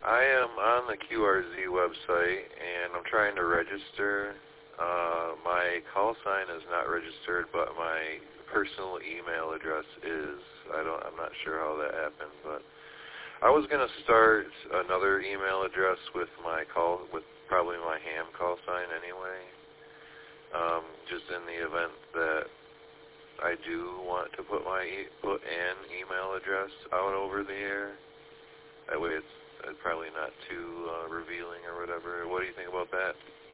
I am on the QRZ website, and I'm trying to register. My call sign is not registered, but my personal email address is. I'm not sure how that happened, but I was going to start another email address with probably my ham call sign anyway. Just in the event that I do want to put an email address out over the air. That way it's probably not too revealing or whatever. What do you think about that?